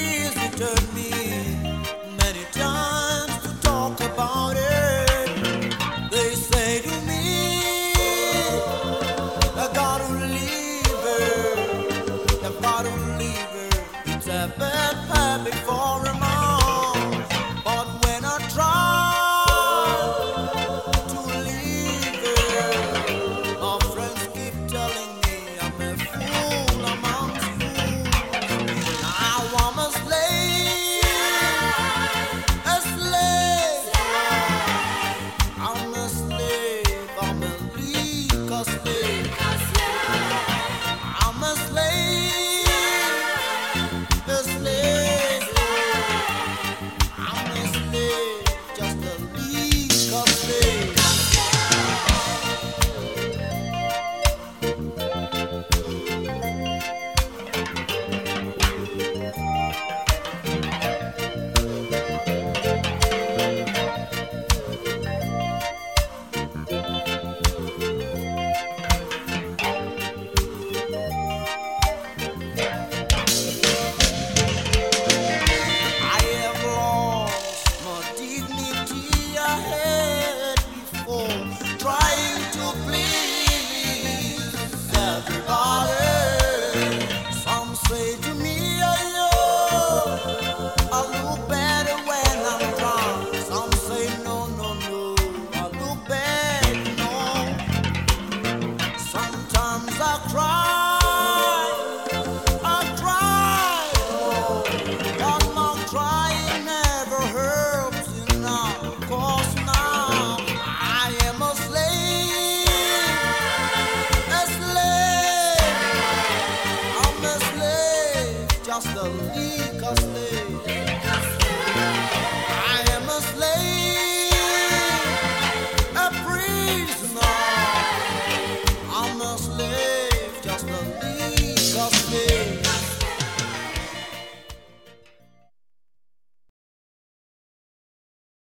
visited me many times to talk about it. They say to me, I gotta leave her, I gotta leave her. It's a bad habit for a mom. But when I try to leave her, my friends keep telling me I'm a fool amongst fools. Now I'm a slave, a slave. I'm a slave, I'm a legal slave. I'm a slave, a slave. I'm a slave, just a legal slave. I have lost my dignity I had before, trying to please everybody. Some say to me, "Ayo,